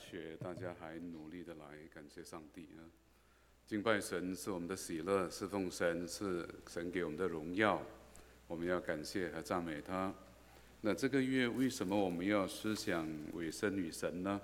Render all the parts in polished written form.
学，大家还努力的来感谢上帝啊！敬拜神是我们的喜乐，侍奉神是神给我们的荣耀，我们要感谢和赞美他。那这个月为什么我们要思想委身于神呢？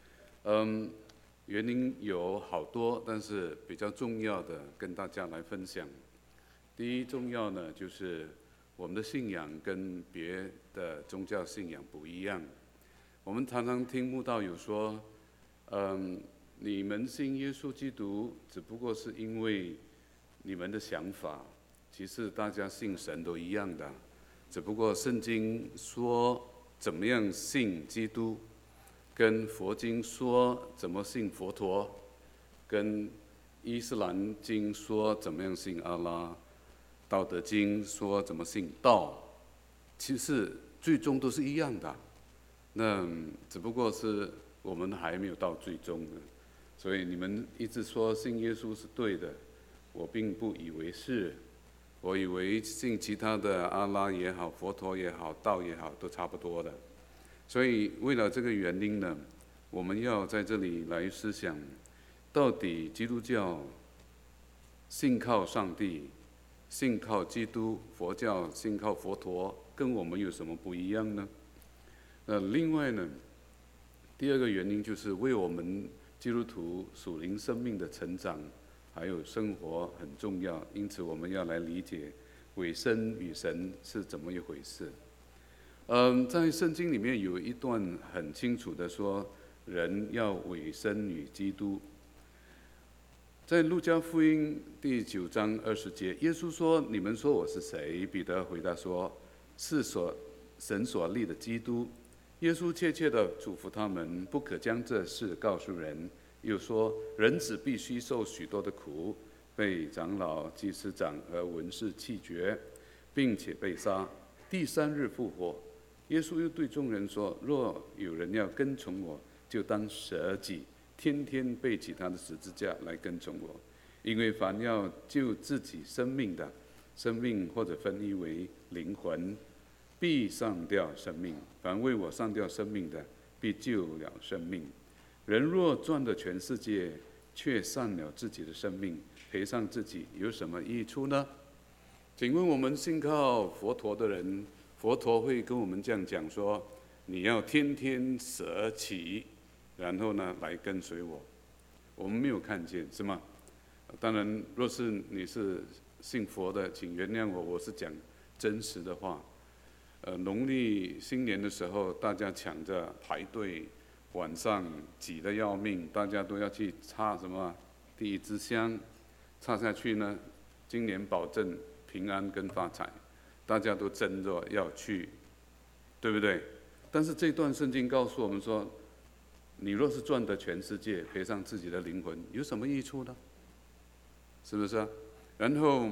原因有好多，但是比较重要的跟大家来分享。第一重要呢，就是我们的信仰跟别的宗教信仰不一样。我们常常听慕道友说，你们信耶稣基督，只不过是因为你们的想法，其实大家信神都一样的，只不过圣经说怎么样信基督，跟佛经说怎么信佛陀，跟伊斯兰经说怎么样信阿拉，道德经说怎么信道，其实最终都是一样的。那只不过是我们还没有到最终呢，所以你们一直说信耶稣是对的，我并不以为是，我以为信其他的阿拉也好，佛陀也好，道也好，都差不多的。所以为了这个原因呢，我们要在这里来思想，到底基督教信靠上帝，信靠基督，佛教信靠佛陀，跟我们有什么不一样呢？另外呢，第二个原因就是为我们基督徒属灵生命的成长还有生活很重要，因此我们要来理解委身与神是怎么一回事。在圣经里面有一段很清楚的说，人要委身于基督。在路加福音第9章20节，耶稣说：“你们说我是谁？”彼得回答说：“是神所立的基督。”耶稣切切地嘱咐他们，不可将这事告诉人，又说：“人子必须受许多的苦，被长老、祭司长和文士弃绝，并且被杀，第3日复活。”耶稣又对众人说：“若有人要跟从我，就当舍己，天天背起他的十字架来跟从我。因为凡要救自己生命的，生命或者分译为灵魂，必上吊生命；凡为我上吊生命的，必救了生命。人若赚得全世界，却丧了自己的生命，赔上自己，有什么益处呢？”请问我们信靠佛陀的人，佛陀会跟我们这样讲说：你要天天舍己，然后呢来跟随我。我们没有看见，是吗？当然，若是你是信佛的，请原谅我，我是讲真实的话。农历新年的时候，大家抢着排队，晚上挤得要命，大家都要去插什么第一支香，插下去呢，今年保证平安跟发财，大家都争着要去，对不对？但是这段圣经告诉我们说，你若是赚得全世界，赔上自己的灵魂，有什么益处呢？是不是啊？然后，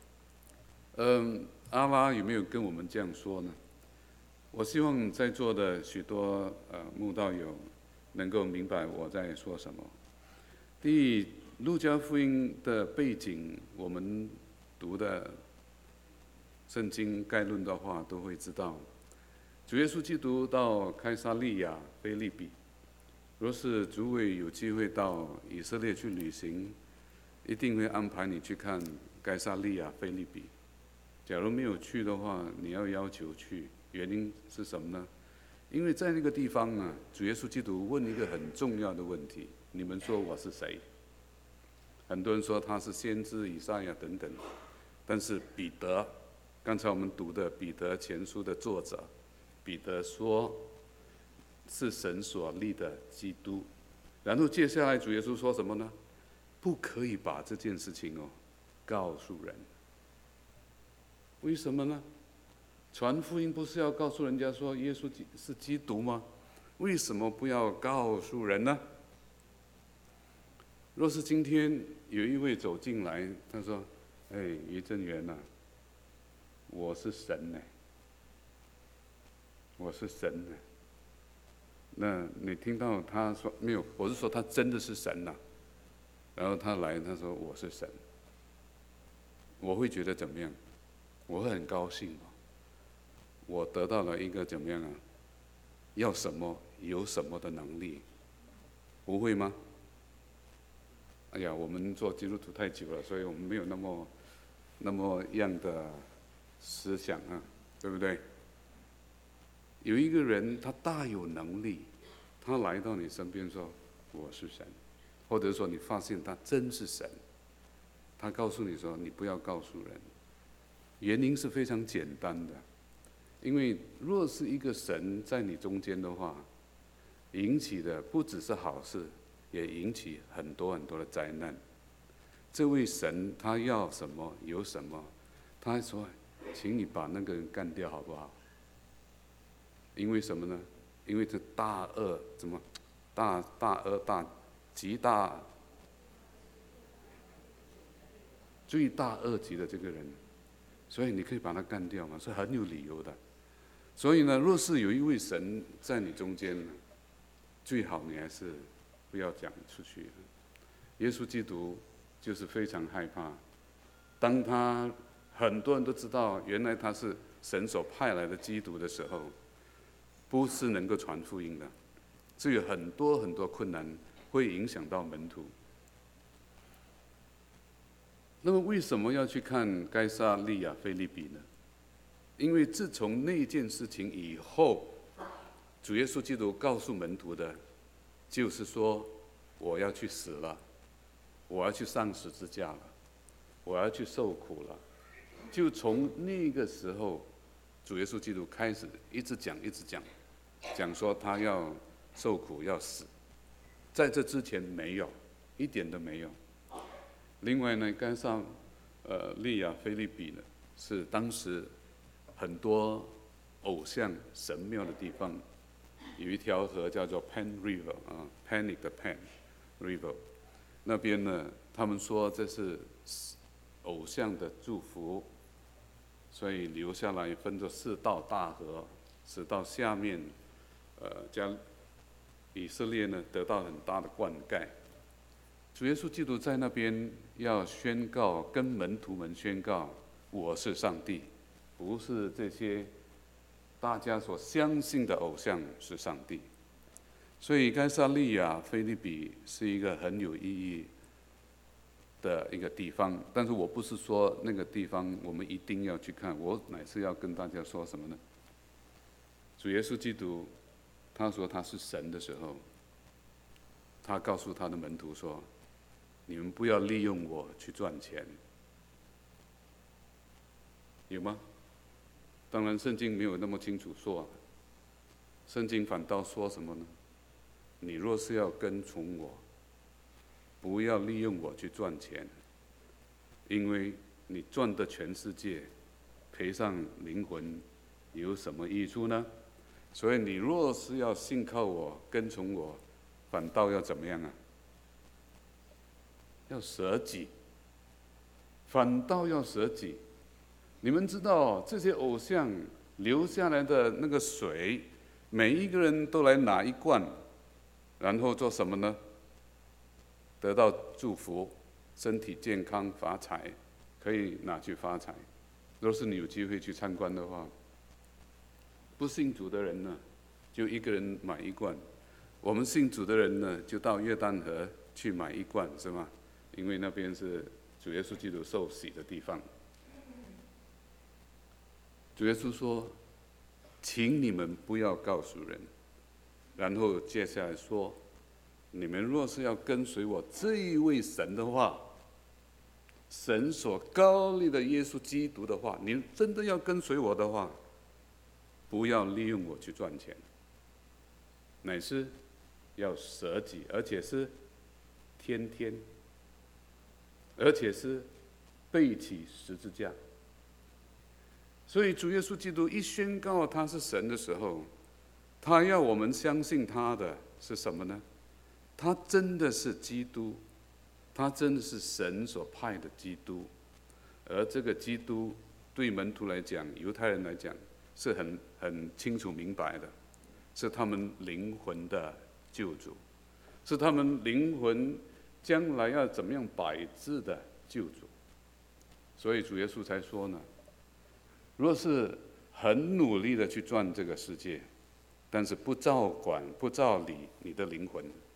阿拉有没有跟我们这样说呢？我希望在座的许多慕道友能够明白我在说什么。路加福音的背景，我们读的圣经概论的话都会知道，主耶稣基督到开撒利亚腓立比。若是诸位有机会到以色列去旅行，一定会安排你去看该撒利亚腓立比。假如没有去的话，你要要求去，原因是什么呢？因为在那个地方啊，主耶稣基督问一个很重要的问题：你们说我是谁？很多人说他是先知以赛亚等等，但是彼得，刚才我们读的彼得前书的作者，彼得说是神所立的基督。然后接下来主耶稣说什么呢？不可以把这件事情告诉人。为什么呢？传福音不是要告诉人家说耶稣是基督吗？为什么不要告诉人呢？若是今天有一位走进来，他说：“于正元啊，我是神呢，我是神呢。”那你听到他说没有？我是说他真的是神呐。然后他来，他说我是神，我会觉得怎么样？我会很高兴。我得到了一个怎么样啊？要什么有什么的能力。 不会吗？哎呀，我们做基督徒太久了，所以我们没有那么样的思想啊，对不对？有一个人他大有能力，他来到你身边说我是神，或者说你发现他真是神，他告诉你说你不要告诉人，原因是非常简单的，因为若是一个神在你中间的话，引起的不只是好事，也引起很多很多的灾难。这位神他要什么有什么，他说请你把那个人干掉好不好？因为什么呢？因为这大恶怎么大恶极大罪大恶极的这个人，所以你可以把他干掉嘛，是很有理由的。所以呢，若是有一位神在你中间，最好你还是不要讲出去。耶稣基督就是非常害怕，当他很多人都知道原来他是神所派来的基督的时候，不是能够传福音的，是有很多很多困难会影响到门徒。那么为什么要去看该撒利亚腓立比呢？因为自从那件事情以后，主耶稣基督告诉门徒的，就是说我要去死了，我要去上十字架了，我要去受苦了。就从那个时候，主耶稣基督开始一直讲说他要受苦要死，在这之前没有，一点都没有。另外呢，该撒利亚腓立比呢，是当时很多偶像神庙的地方，有一条河叫做 Pan River 啊 ，Panic 的 Pan River， 那边呢，他们说这是偶像的祝福，所以留下来分作4道大河，使到下面将以色列呢得到很大的灌溉。主耶稣基督在那边要宣告，跟门徒们宣告，我是上帝，不是这些大家所相信的偶像是上帝。所以该撒利亚腓立比是一个很有意义的一个地方，但是我不是说那个地方我们一定要去看，我乃是要跟大家说什么呢？主耶稣基督他说他是神的时候，他告诉他的门徒说，你们不要利用我去赚钱，有吗？当然圣经没有那么清楚说，圣经反倒说什么呢？你若是要跟从我，不要利用我去赚钱，因为你赚的全世界，赔上灵魂，有什么益处呢？所以你若是要信靠我，跟从我，反倒要怎么样啊？要舍己，反倒要舍己。你们知道这些偶像留下来的那个水，每一个人都来拿一罐，然后做什么呢？得到祝福，身体健康，发财，可以拿去发财。若是你有机会去参观的话，不信主的人呢，就一个人买一罐；我们信主的人呢，就到约旦河去买一罐，是吗？因为那边是主耶稣基督受洗的地方。主耶稣说，请你们不要告诉人。然后接下来说，你们若是要跟随我这一位神的话，神所高立的耶稣基督的话，你真的要跟随我的话，不要利用我去赚钱，乃是要舍己，而且是天天，而且是背起十字架。所以主耶稣基督一宣告他是神的时候，他要我们相信他的是什么呢？他真的是基督，他真的是神所派的基督，而这个基督对门徒来讲，犹太人来讲是很清楚明白的，是他们灵魂的救主，是他们灵魂将来要怎么样摆置的救主。所以主耶稣才说呢，若是很努力的去赚这个世界，但是不照管不照理你的灵魂，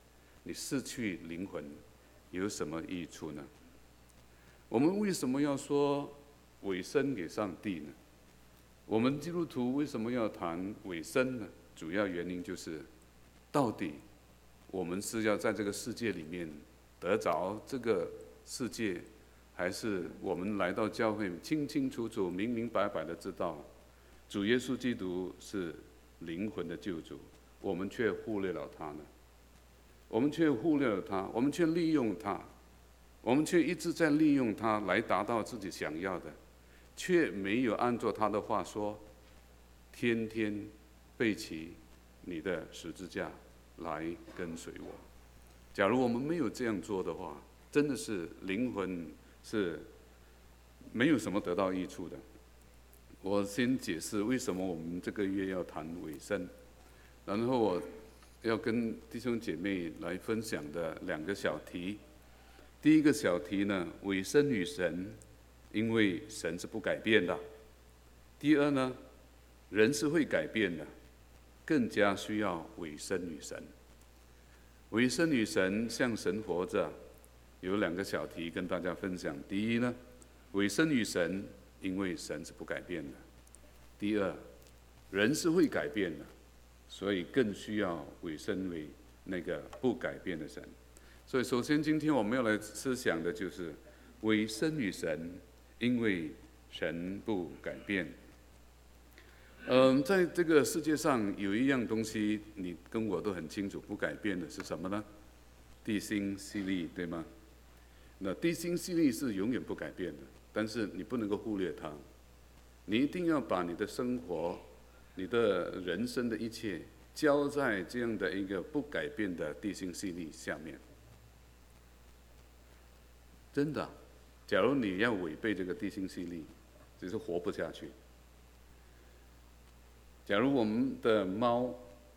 你失去灵魂，有什么益处呢？我们为什么要说委身给上帝呢？我们基督徒为什么要谈委身呢？主要原因就是，到底我们是要在这个世界里面得着这个世界，还是我们来到教会清清楚楚、明明白白的知道，主耶稣基督是灵魂的救主，我们却忽略了他呢？我们却忽略了他，我们却利用他，我们却一直在利用他来达到自己想要的，却没有按照他的话说，天天背起你的十字架来跟随我。假如我们没有这样做的话，真的是灵魂是没有什么得到益处的。我先解释为什么我们这个月要谈委身，然后我要跟弟兄姐妹来分享的2个小题。第一个小题呢，委身于神，因为神是不改变的。第二呢，人是会改变的，更加需要委身于神。委身于神，向神活着，有2个小题跟大家分享。第一呢，委身于神，因为神是不改变的。第二，人是会改变的，所以更需要委身为那个不改变的神。所以首先今天我们要来思想的就是委身于神，因为神不改变。在这个世界上有一样东西你跟我都很清楚不改变的是什么呢？地心吸力，对吗？那地心吸力是永远不改变的，但是你不能够忽略它，你一定要把你的生活、你的人生的一切交在这样的一个不改变的地心吸力下面。真的，假如你要违背这个地心吸力，只是活不下去。假如我们的猫，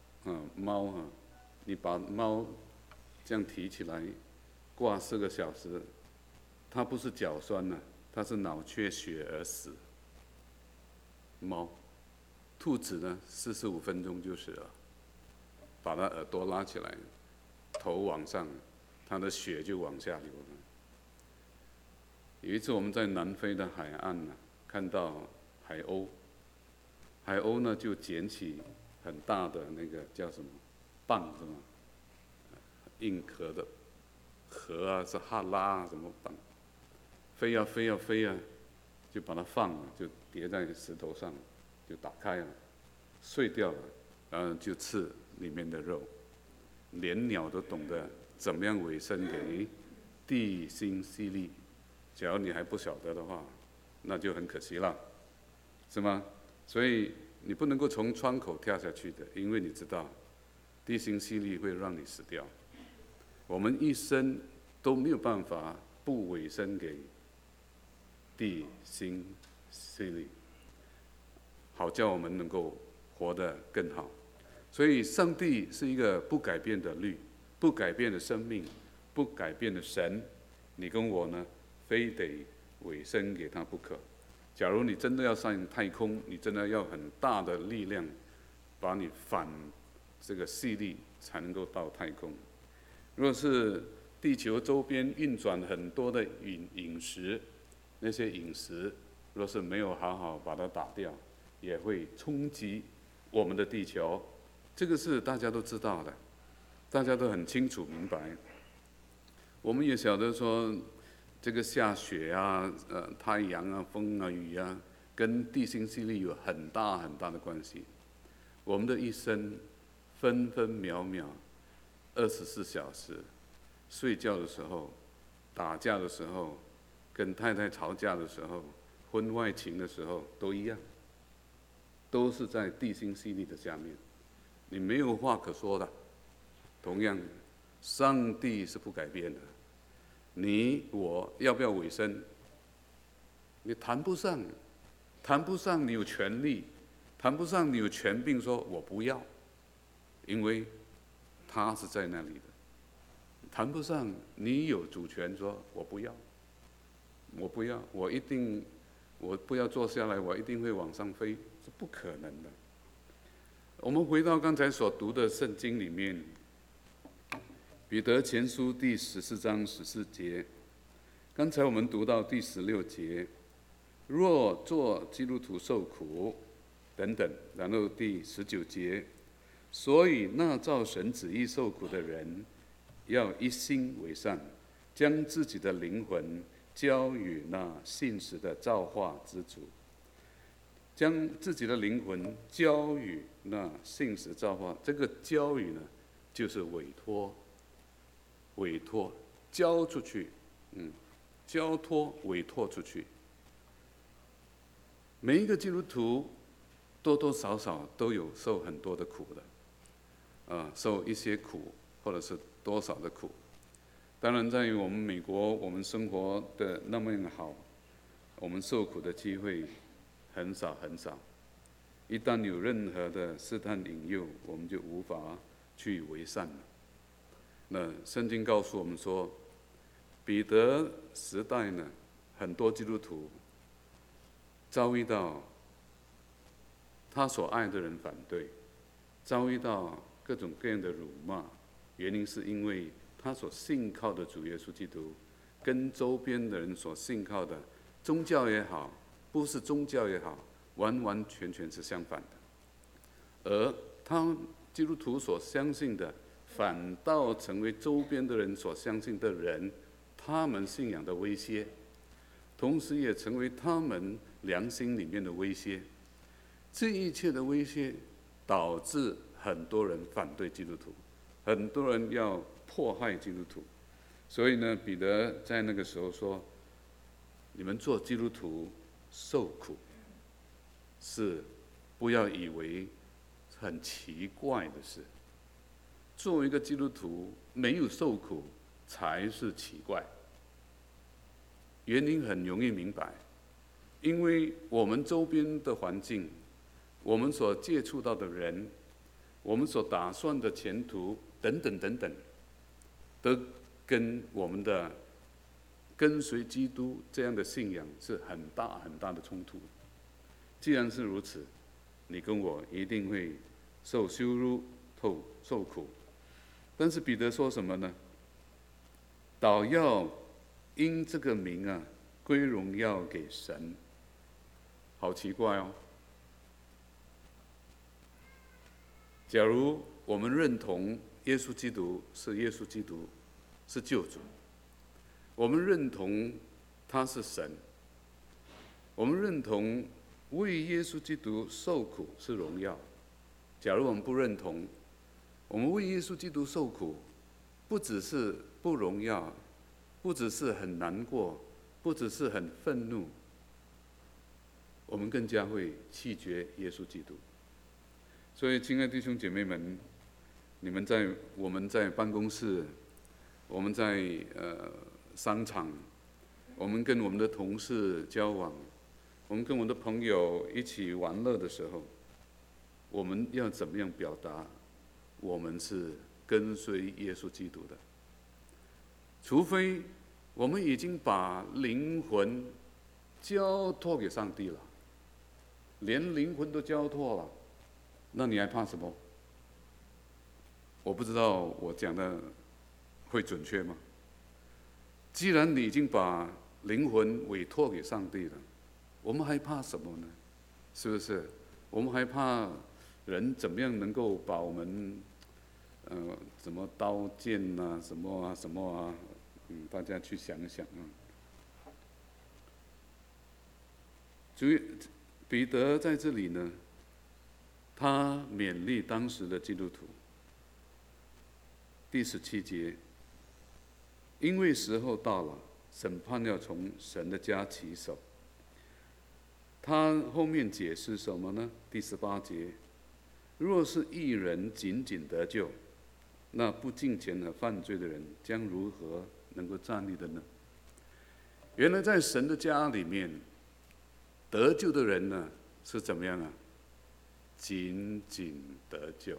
你把猫这样提起来，挂4个小时，它不是脚酸了，它是脑缺血而死。猫，兔子呢，45分钟就死了，把它耳朵拉起来，头往上，它的血就往下流了。有一次我们在南非的海岸呢，看到海鸥，海鸥呢就捡起很大的那个叫什么蚌是吗？硬壳的河啊，是哈拉啊，什么蚌，飞啊飞啊飞啊，就把它放了，就叠在石头上，就打开了，碎掉了，然后就吃里面的肉。连鸟都懂得怎么样委身给地心吸力。假如你还不晓得的话，那就很可惜了，是吗？所以你不能够从窗口跳下去的，因为你知道地心吸力会让你死掉。我们一生都没有办法不委身给地心吸力，好叫我们能够活得更好。所以上帝是一个不改变的律，不改变的生命，不改变的神。你跟我呢，非得委身给他不可。假如你真的要上太空，你真的要很大的力量，把你反这个吸力才能够到太空。若是地球周边运转很多的陨石，那些陨石若是没有好好把它打掉，也会冲击我们的地球。这个是大家都知道的，大家都很清楚明白。我们也晓得说，这个下雪啊、太阳啊、风啊、雨啊，跟地心吸力有很大很大的关系。我们的一生，分分秒秒，24小时，睡觉的时候、打架的时候、跟太太吵架的时候、婚外情的时候，都一样，都是在地心吸力的下面，你没有话可说的。同样，上帝是不改变的。你我要不要委身？你谈不上，谈不上你有权利，谈不上你有权柄说我不要，因为他是在那里的。谈不上你有主权说我不要，我不要，我不要坐下来，我一定会往上飞，是不可能的。我们回到刚才所读的圣经里面， 彼得前书第14章14节，刚才我们读到第16节，若做基督徒受苦等等，然后第19节，所以那照神旨意受苦的人，要一心为善，将自己的灵魂交与那信实的造化之主。将自己的灵魂交与那信实造化，这个交与呢，就是委托，交出去，交托委托出去。每一个基督徒多多少少都有受很多的苦的，受一些苦，或者是多少的苦。当然，在于我们美国，我们生活的那么好，我们受苦的机会很少很少。一旦有任何的试探引诱，我们就无法去为善了。那圣经告诉我们说，彼得时代呢，很多基督徒遭遇到他所爱的人反对，遭遇到各种各样的辱骂，原因是因为他所信靠的主耶稣基督，跟周边的人所信靠的宗教也好，不是宗教也好，完完全全是相反的。而他基督徒所相信的，反倒成为周边的人所相信的人，他们信仰的威胁，同时也成为他们良心里面的威胁。这一切的威胁，导致很多人反对基督徒，很多人要迫害基督徒。所以呢，彼得在那个时候说：“你们做基督徒受苦，是不要以为很奇怪的事。作为一个基督徒，没有受苦才是奇怪。原因很容易明白，因为我们周边的环境，我们所接触到的人，我们所打算的前途等等等等，都跟我们的跟随基督这样的信仰是很大很大的冲突。既然是如此，你跟我一定会受羞辱、受苦。但是彼得说什么呢？倒要因这个名啊，归荣耀给神。好奇怪哦！假如我们认同耶稣基督是耶稣基督是救主，我们认同他是神，我们认同为耶稣基督受苦是荣耀。假如我们不认同，我们为耶稣基督受苦，不只是不荣耀，不只是很难过，不只是很愤怒，我们更加会弃绝耶稣基督。所以，亲爱的弟兄姐妹们，我们在办公室，我们在商场，我们跟我们的同事交往，我们跟我们的朋友一起玩乐的时候，我们要怎么样表达我们是跟随耶稣基督的？除非我们已经把灵魂交托给上帝了，连灵魂都交托了，那你还怕什么？我不知道我讲的会准确吗？既然你已经把灵魂委托给上帝了，我们还怕什么呢？是不是？我们还怕人怎么样能够把我们什么刀剑啊，什么啊什么啊，大家去想想啊。所以彼得在这里呢，他勉励当时的基督徒。第17节，因为时候到了，审判要从神的家起手。他后面解释什么呢？第18节，若是义人仅仅得救，那不敬虔和犯罪的人将如何能够站立的呢？原来在神的家里面，得救的人呢是怎么样啊？仅仅得救。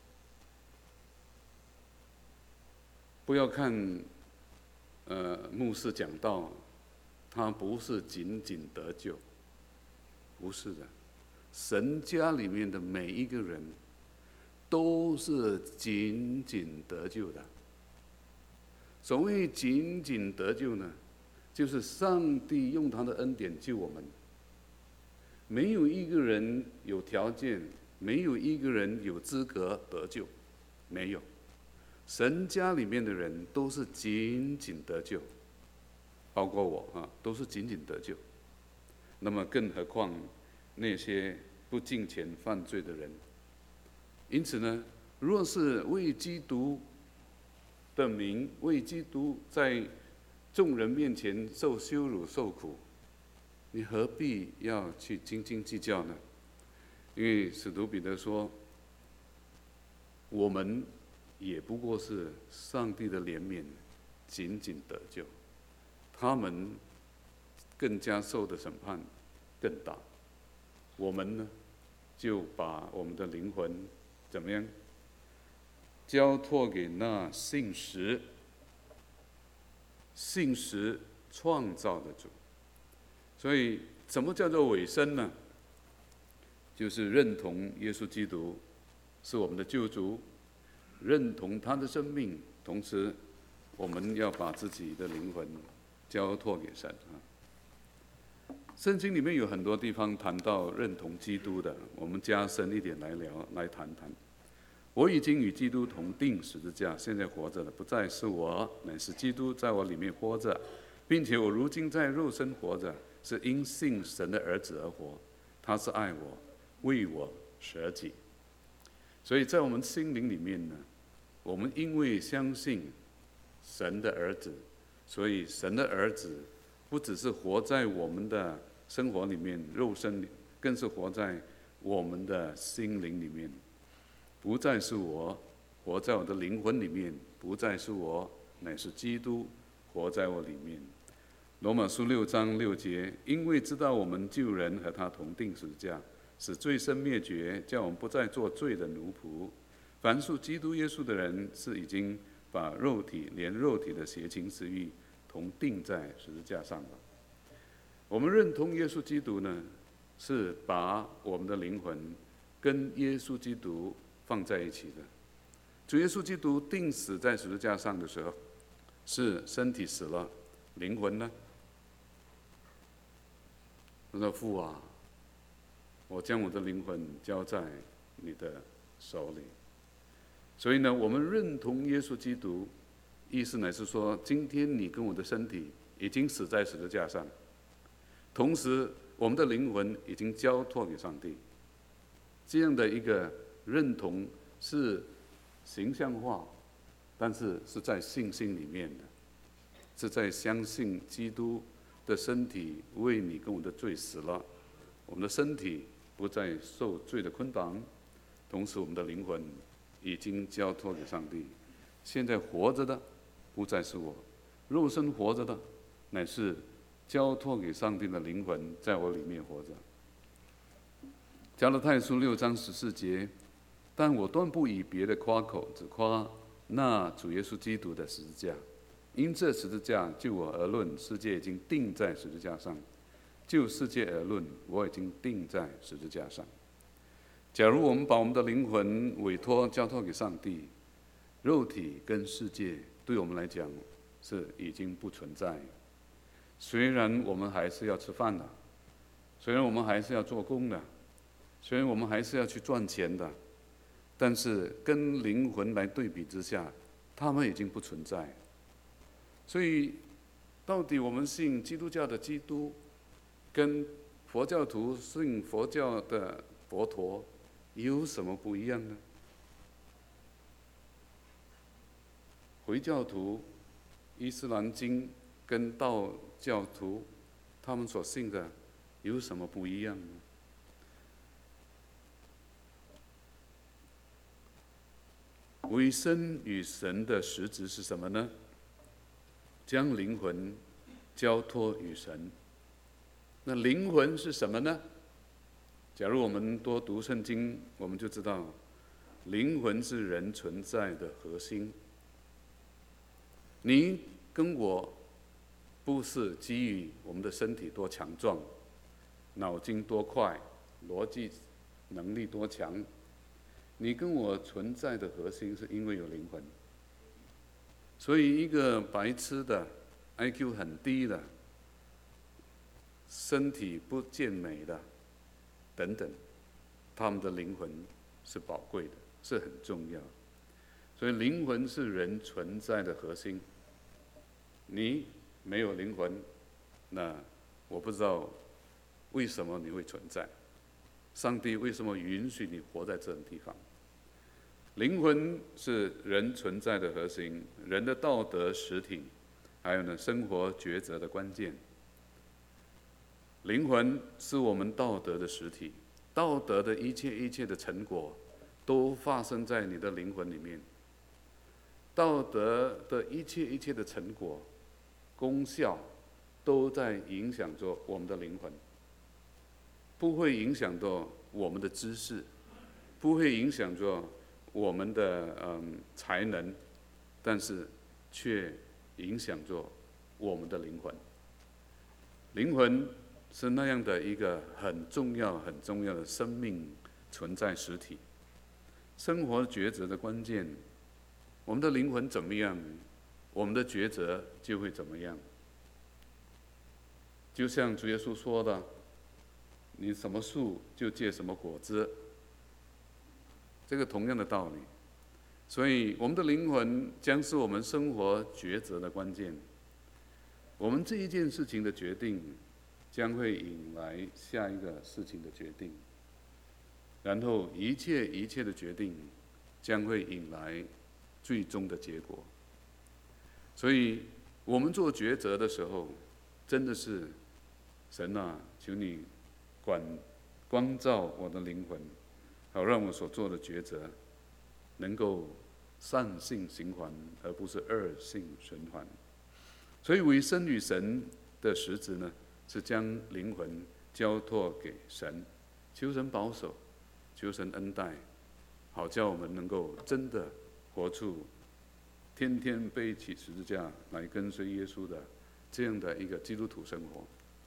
不要看牧师讲道，他不是仅仅得救，不是的。神家里面的每一个人都是仅仅得救的， 所谓仅仅得救呢，就是上帝用他的恩典救我们。没有一个人有条件，没有一个人有资格得救，没有。神家里面的人都是仅仅得救，包括我都是仅仅得救。那么更何况那些不敬虔犯罪的人。因此呢，若是为基督的名，为基督在众人面前受羞辱受苦，你何必要去斤斤计较呢？因为使徒彼得说，我们也不过是上帝的怜悯，仅仅得救，他们更加受的审判更大。我们呢，就把我们的灵魂怎么样交托给那信实创造的主。所以什么叫做委身呢？就是认同耶稣基督是我们的救主，认同他的生命，同时我们要把自己的灵魂交托给神。圣经里面有很多地方谈到认同基督的，我们加深一点来谈谈。我已经与基督同定十字架，现在活着的不再是我，乃是基督在我里面活着，并且我如今在肉身活着，是因信神的儿子而活。他是爱我，为我舍己。所以在我们心灵里面呢，我们因为相信神的儿子，所以神的儿子不只是活在我们的生活里面，肉身里，更是活在我们的心灵里面。不再是我活在我的灵魂里面，不再是我，乃是基督活在我里面。罗马书6章6节，因为知道我们旧人和他同定十字架，使罪身灭绝，叫我们不再做罪的奴仆。凡属基督耶稣的人，是已经把连肉体的邪情私欲同定在十字架上了。我们认同耶稣基督呢，是把我们的灵魂跟耶稣基督放在一起的。主耶稣基督钉死在十字架上的时候，是身体死了，灵魂呢？他说：“父啊，我将我的灵魂交在你的手里。”所以呢，我们认同耶稣基督，意思乃是说，今天你跟我的身体已经死在十字架上，同时我们的灵魂已经交托给上帝。这样的一个认同是形象化，但是是在信心里面的，是在相信基督的身体为你跟我的罪死了，我们的身体不再受罪的捆绑，同时我们的灵魂已经交托给上帝。现在活着的不再是我，肉身活着的乃是交托给上帝的灵魂在我里面活着。加拉太书6章14节，但我断不以别的夸口，只夸那主耶稣基督的十字架。因这十字架，就我而论，世界已经钉在十字架上；就世界而论，我已经钉在十字架上。假如我们把我们的灵魂交托给上帝，肉体跟世界对我们来讲是已经不存在。虽然我们还是要吃饭的，虽然我们还是要做工的，虽然我们还是要去赚钱的，但是跟灵魂来对比之下，他们已经不存在。所以，到底我们信基督教的基督，跟佛教徒信佛教的佛陀有什么不一样呢？回教徒、伊斯兰经跟道教徒，他们所信的有什么不一样呢？委身与神的实质是什么呢？将灵魂交托于神。那灵魂是什么呢？假如我们多读圣经，我们就知道，灵魂是人存在的核心。你跟我不是基于我们的身体多强壮，脑筋多快，逻辑能力多强。你跟我存在的核心是因为有灵魂。 所以一个白痴的 IQ 很低的，身体不健美的等等，他们的灵魂是宝贵的，是很重要。所以灵魂是人存在的核心。你没有灵魂，那我不知道为什么你会存在。上帝为什么允许你活在这种地方？灵魂是人存在的核心，人的道德实体，还有呢生活抉择的关键。灵魂是我们道德的实体，道德的一切的成果都发生在你的灵魂里面。道德的一切的成果、功效，都在影响着我们的灵魂，不会影响到我们的知识，不会影响着我们的才能，但是却影响着我们的灵魂。灵魂是那样的一个很重要的生命存在实体，生活抉择的关键。我们的灵魂怎么样，我们的抉择就会怎么样。就像主耶稣说的，你什么树就结什么果子，这个同样的道理。所以我们的灵魂将是我们生活抉择的关键。我们这一件事情的决定，将会引来下一个事情的决定，然后一切的决定将会引来最终的结果。所以我们做抉择的时候，真的是神啊，求你光照我的灵魂，好让我所做的抉择能够善性循环，而不是恶性循环。所以委身于神的实质呢，是将灵魂交托给神，求神保守，求神恩待，好叫我们能够真的活出天天背起十字架来跟随耶稣的这样的一个基督徒生活。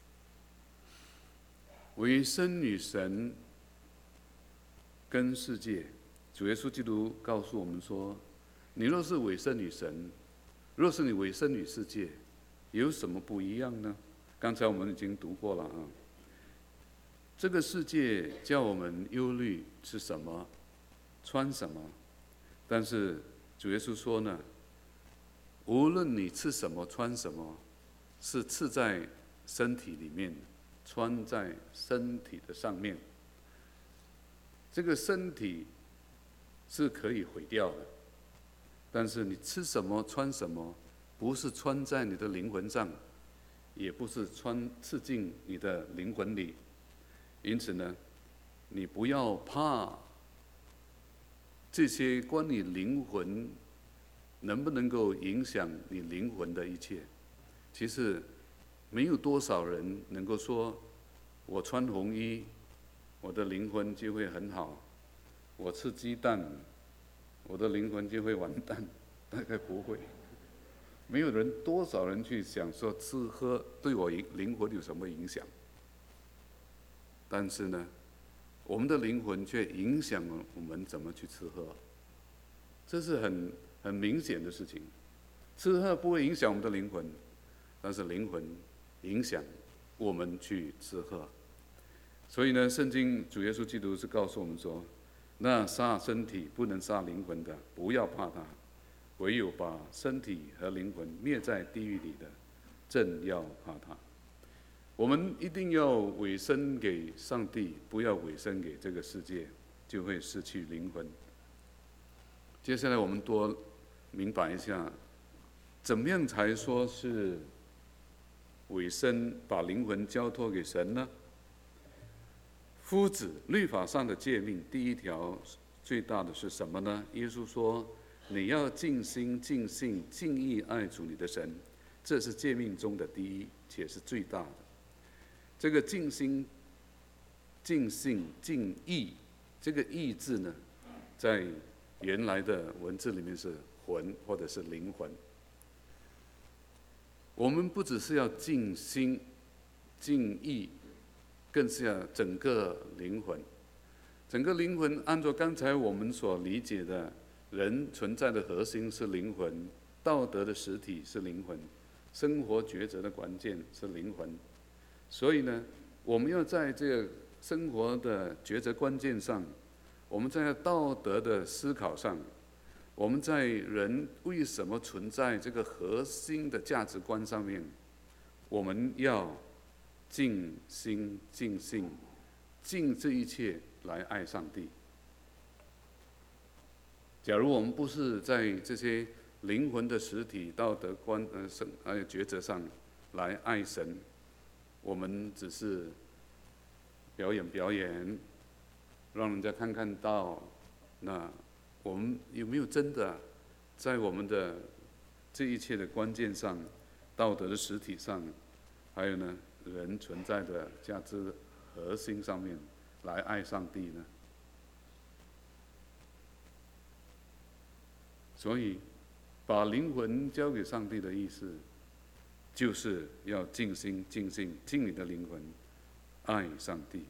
委身于神跟世界，主耶稣基督告诉我们说，你若是委身于神，若是你委身于世界，有什么不一样呢？刚才我们已经读过了啊。这个世界叫我们忧虑吃什么穿什么，但是主耶稣说呢，无论你吃什么穿什么，是吃在身体里面，穿在身体的上面。这个身体是可以毁掉的，但是你吃什么穿什么，不是穿在你的灵魂上，也不是刺进你的灵魂里。因此呢，你不要怕这些关于灵魂能不能够影响你灵魂的一切。其实没有多少人能够说，我穿红衣，我的灵魂就会很好；我吃鸡蛋，我的灵魂就会完蛋。大概不会，没有多少人去想说吃喝对我灵魂有什么影响。但是呢，我们的灵魂却影响了我们怎么去吃喝，这是很明显的事情。吃喝不会影响我们的灵魂，但是灵魂影响我们去吃喝。所以呢，圣经主耶稣基督是告诉我们说，那杀身体不能杀灵魂的，不要怕他；唯有把身体和灵魂灭在地狱里的，正要怕他。我们一定要委身给上帝，不要委身给这个世界，就会失去灵魂。接下来我们多明白一下，怎么样才说是委身，把灵魂交托给神呢？夫子律法上的诫命，第一条最大的是什么呢？耶稣说，你要尽心尽性尽意爱主你的神，这是诫命中的第一，且是最大的。这个尽心尽性尽意，这个意字呢，在原来的文字里面是魂或者是灵魂。我们不只是要尽心尽意，更是要整个灵魂。整个灵魂按照刚才我们所理解的，人存在的核心是灵魂， 道德的实体是灵魂，生活抉择的关键是灵魂。所以呢，我们要在这个生活的抉择关键上，我们在道德的思考上，我们在人为什么存在这个核心的价值观上面，我们要尽心尽性尽这一切来爱上帝。假如我们不是在这些灵魂的实体、道德观、抉择上来爱神，我们只是表演，让人家看看到，那我们有没有真的在我们的这一切的关键上、道德的实体上，还有呢人存在的价值核心上面来爱上帝呢？所以，把灵魂交给上帝的意思，就是要尽心尽性尽你的灵魂爱上帝。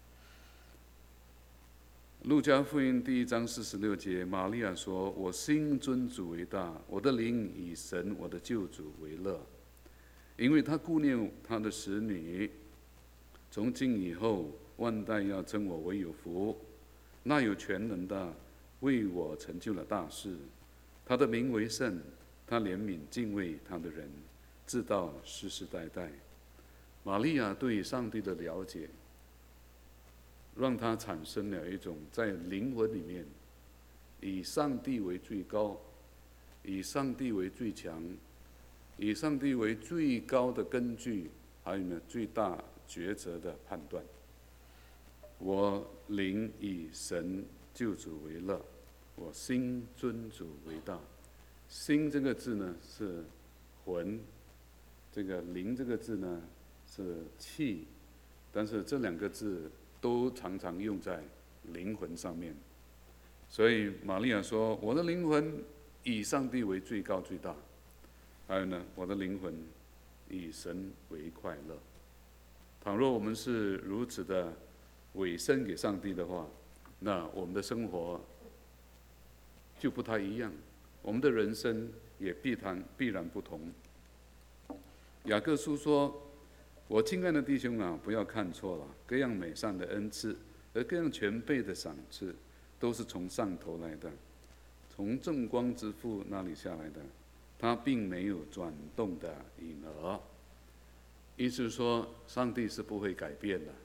路加福音第1章46节，玛利亚说：“我心尊主为大，我的灵以神我的救主为乐，因为他顾念他的使女。从今以后，万代要称我为有福。那有全能的为我成就了大事。他的名为圣，他怜悯敬畏他的人，直到世世代代。”玛利亚对上帝的了解，让他产生了一种在灵魂里面以上帝为最高，以上帝为最强，以上帝为最高的根据，还有呢最大抉择的判断。我灵以神救主为乐，我心尊主为大。心这个字呢是魂，这个灵这个字呢是气，但是这两个字都常常用在灵魂上面。所以玛利亚说：“我的灵魂以上帝为最高最大。”还有呢，我的灵魂以神为快乐。倘若我们是如此的委身给上帝的话，那我们的生活就不太一样，我们的人生也必然不同。雅各书说：“我亲爱的弟兄啊，不要看错了，各样美善的恩赐和各样全备的赏赐，都是从上头来的，从正光之父那里下来的。他并没有转动的影儿。”意思是说，上帝是不会改变的。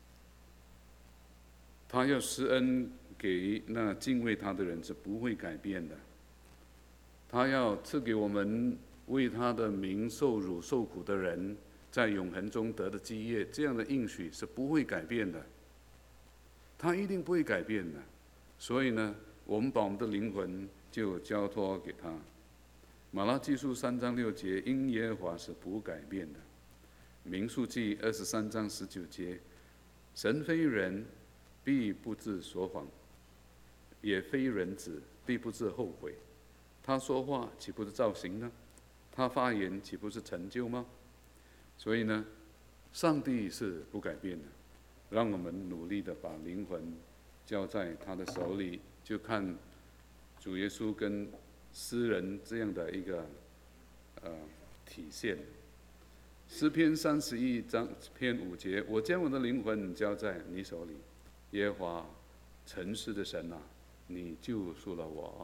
他要施恩给那敬畏他的人是不会改变的。他要赐给我们为他的名受辱受苦的人，在永恒中得的基业，这样的应许是不会改变的。他一定不会改变的。所以呢，我们把我们的灵魂就交托给他。马拉基书3章6节，因耶和华是不改变的。民数记23章19节，神非人，必不致说谎；也非人子，必不致后悔。他说话岂不是照行呢？他发言岂不是成就吗？所以呢，上帝是不改变的。让我们努力的把灵魂交在他的手里，就看主耶稣跟诗人这样的一个体现。诗篇31章篇5节，我将我的灵魂交在你手里，耶和华诚实的神啊，你救赎了我。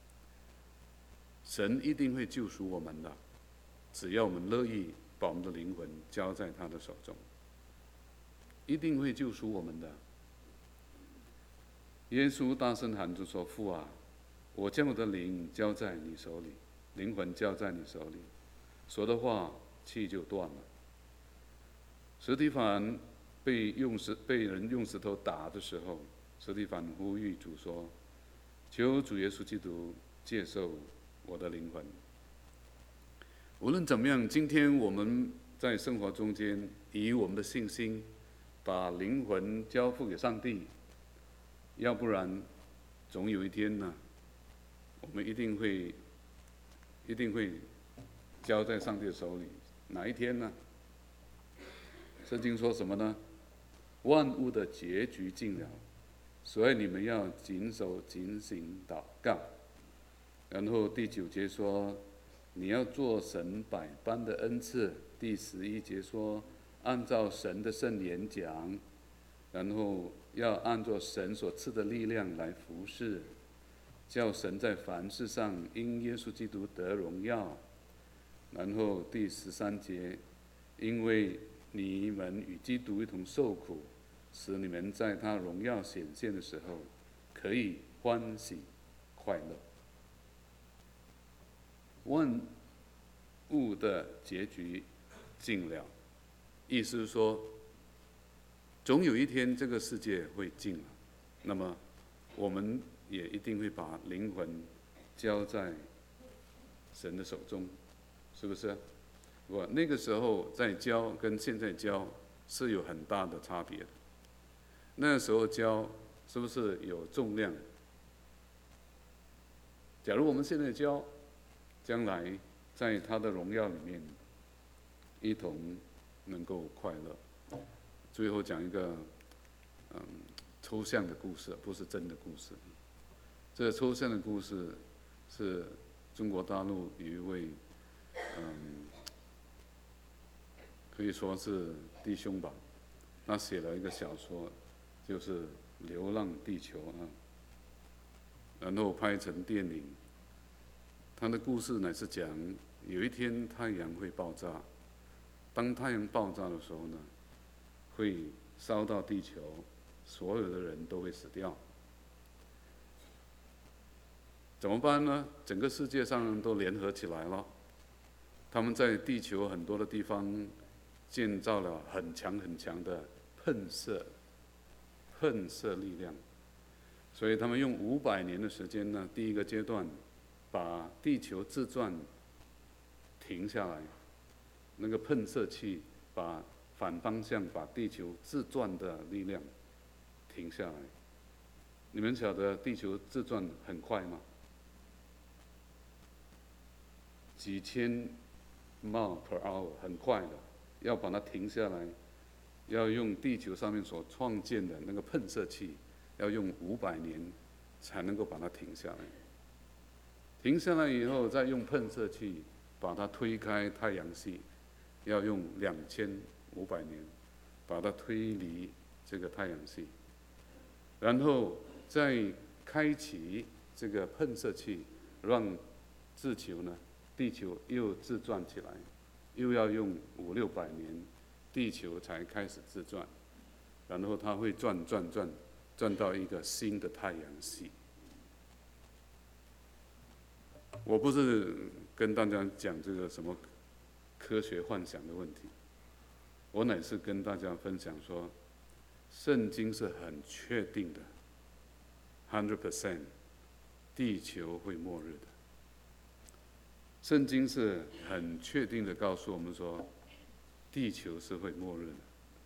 神一定会救赎我们的，只要我们乐意把我们的灵魂交在他的手中，一定会救赎我们的。耶稣大声喊着说：“父啊，我将我的灵交在你手里，灵魂交在你手里。”说的话，气就断了。司提反被人用石头打的时候，司提反呼吁主说：“求主耶稣基督接受我的灵魂。”无论怎么样，今天我们在生活中间，以我们的信心把灵魂交付给上帝，要不然总有一天呢，我们一定会交在上帝的手里。哪一天呢？圣经说什么呢？万物的结局近了，所以你们要谨守警醒祷告。然后第9节说：“ 你要做神百般的恩赐。第11节说，按照神的圣言讲，然后要按照神所赐的力量来服侍，叫神在凡事上因耶稣基督得荣耀。然后第13节，因为你们与基督一同受苦，使你们在他荣耀显现的时候，可以欢喜快乐。万物的结局尽了，意思是说，总有一天这个世界会尽了，那么我们也一定会把灵魂交在神的手中，是不是？那个时候在交跟现在交是有很大的差别的。那时候交是不是有重量？假如我们现在交，将来在他的荣耀里面一同能够快乐。最后讲一个抽象的故事，不是真的故事。这抽象的故事是中国大陆有一位可以说是弟兄吧，他写了一个小说，就是《流浪地球》啊，然后拍成电影。他的故事乃是讲有一天太阳会爆炸，当太阳爆炸的时候呢，会烧到地球，所有的人都会死掉。怎么办呢？整个世界上都联合起来了，他们在地球很多的地方建造了很强很强的喷射力量，所以他们用500年的时间呢，第一个阶段把地球自转停下来，那个喷射器把反方向把地球自转的力量停下来。你们晓得地球自转很快吗？几千 mile per hour， 很快的，要把它停下来，要用地球上面所创建的那个喷射器，要用500年才能够把它停下来。停下来以后，再用喷射器把它推开太阳系，要用2500年把它推离这个太阳系，然后再开启这个喷射器，让地球又自转起来，又要用500-600年，地球才开始自转，然后它会转到一个新的太阳系。我不是跟大家讲这个什么科学幻想的问题，我乃是跟大家分享说，圣经是很确定的 100%， 地球会末日的。圣经是很确定的告诉我们说，地球是会末日的。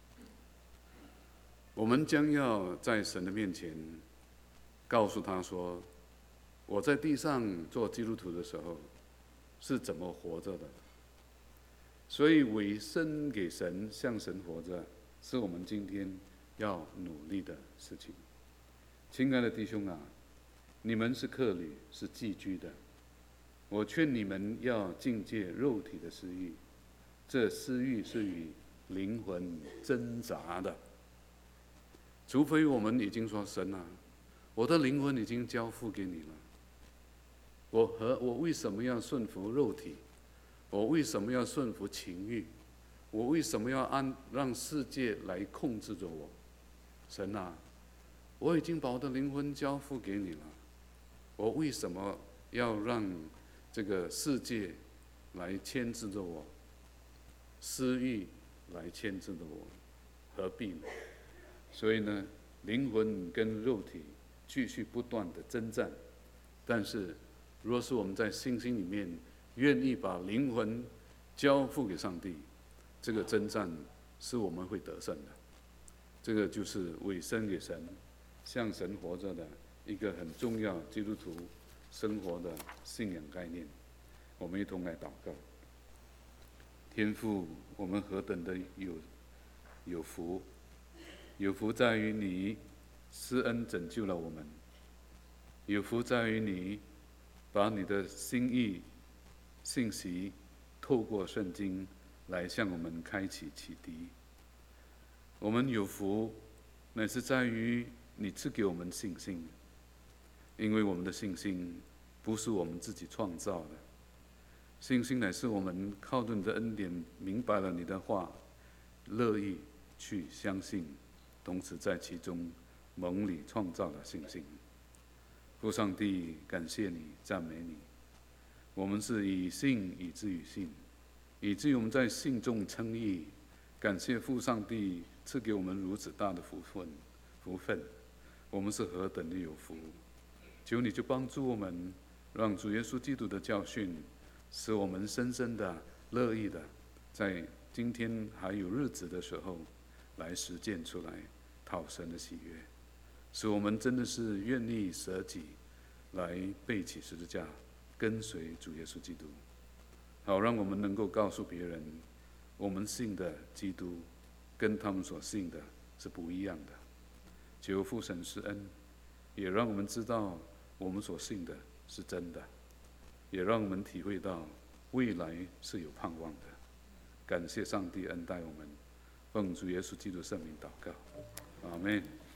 我们将要在神的面前告诉他说，我在地上做基督徒的时候是怎么活着的。所以委身给神，向神活着，是我们今天要努力的事情。亲爱的弟兄啊，你们是客旅，是寄居的。我劝你们要禁戒肉体的私欲，这私欲是与灵魂挣扎的。除非我们已经说，神啊，我的灵魂已经交付给你了，我为什么要顺服肉体？我为什么要顺服情欲？我为什么要让世界来控制着我？神啊，我已经把我的灵魂交付给你了，我为什么要让这个世界来牵制着我，私欲来牵制着我？何必呢？所以呢，灵魂跟肉体继续不断的征战，但是若是我们在信心里面愿意把灵魂交付给上帝，这个征战是我们会得胜的。这个就是委身给神，向神活着的一个很重要基督徒生活的信仰概念。我们一同来祷告。天父，我们何等的有福，有福在于你施恩拯救了我们，有福在于你把你的心意信息透过圣经来向我们开启启迪。我们有福，乃是在于你赐给我们信心，因为我们的信心不是我们自己创造的，信心乃是我们靠着你的恩典明白了你的话，乐意去相信，同时在其中蒙你创造的信心。父上帝，感谢你，赞美你。我们是以信以至于信，以至于我们在信中称义。感谢父上帝赐给我们如此大的福分，我们是何等的有福！求你就帮助我们，让主耶稣基督的教训，使我们深深的、乐意的，在今天还有日子的时候，来实践出来，讨神的喜悦。使我们真的是愿意舍己，来背起十字架，跟随主耶稣基督，好让我们能够告诉别人，我们信的基督跟他们所信的是不一样的。求父神施恩，也让我们知道我们所信的是真的，也让我们体会到未来是有盼望的。感谢上帝恩待我们，奉主耶稣基督圣名祷告，阿们。